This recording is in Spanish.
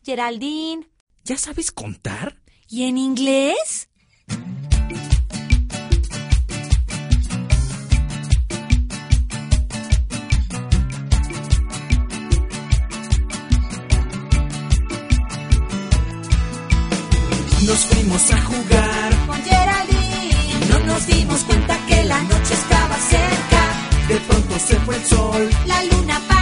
Geraldine. ¿Ya sabes contar? ¿Y en inglés? Nos fuimos a jugar Con Geraldine. no nos dimos cuenta que la noche estaba cerca. De pronto se fue el sol. La luna